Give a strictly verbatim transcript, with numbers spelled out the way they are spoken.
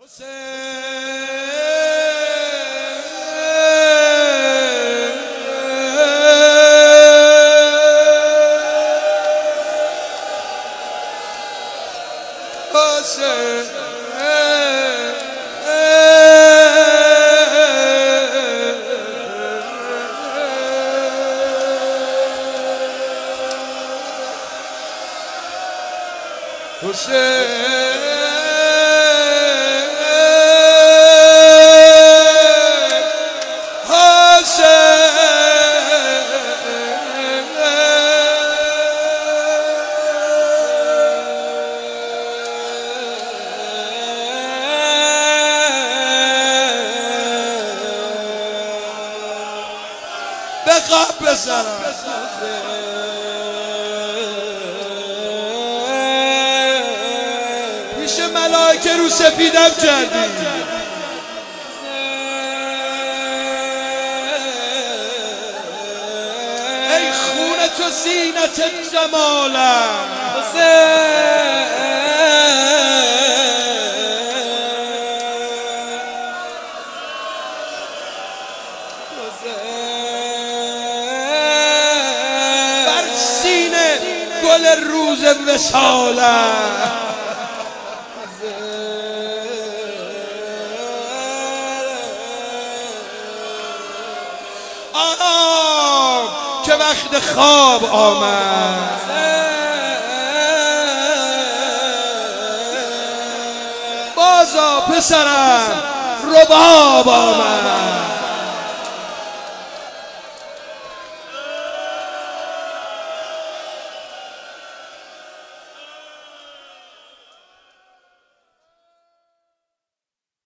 بخواب بزنم پیش ملائکه رو سفیدم کردی ای خون تو زینت جمالم بر سینه گل روز وصالم آه که وقت خواب آمد بازا پسرم رباب آمد